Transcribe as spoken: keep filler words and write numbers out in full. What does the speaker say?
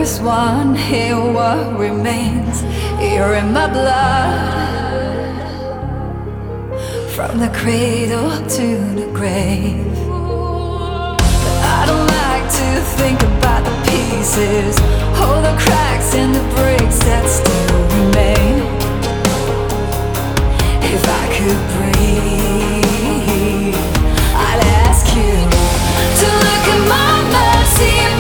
was one, here what remains. You're in my blood, from the cradle to the grave. But I don't like to think about the pieces, all the cracks and the breaks that still remain. If I could breathe, I'd ask you to look at my mercy.